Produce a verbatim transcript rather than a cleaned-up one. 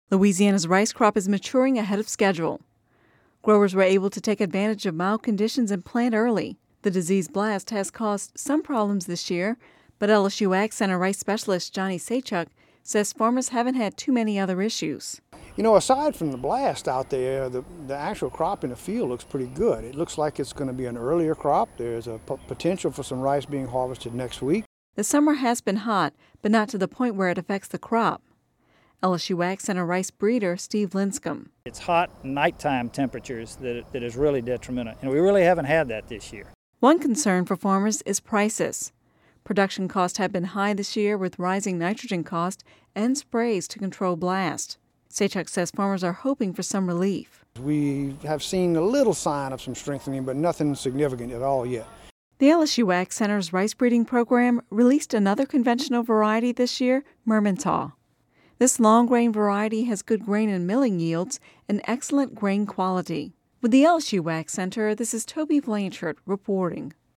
Louisiana's rice crop is maturing ahead of schedule. Growers were able to take advantage of mild conditions and plant early. The disease blast has caused some problems this year, but L S U Ag Center rice specialist Johnny Sachuk says farmers haven't had too many other issues. You know, aside from the blast out there, the, the actual crop in the field looks pretty good. It looks like it's going to be an earlier crop. There's a p- potential for some rice being harvested next week. The summer has been hot, but not to the point where it affects the crop. L S U Ag Center rice breeder Steve Linscomb. It's hot nighttime temperatures that, that is really detrimental, and we really haven't had that this year. One concern for farmers is prices. Production costs have been high this year with rising nitrogen costs and sprays to control blast. Sachuk says farmers are hoping for some relief. We have seen a little sign of some strengthening, but nothing significant at all yet. The L S U Ag Center's rice breeding program released another conventional variety this year, Mermentau. This long-grain variety has good grain and milling yields and excellent grain quality. With the L S U Ag Center, this is Toby Blanchard reporting.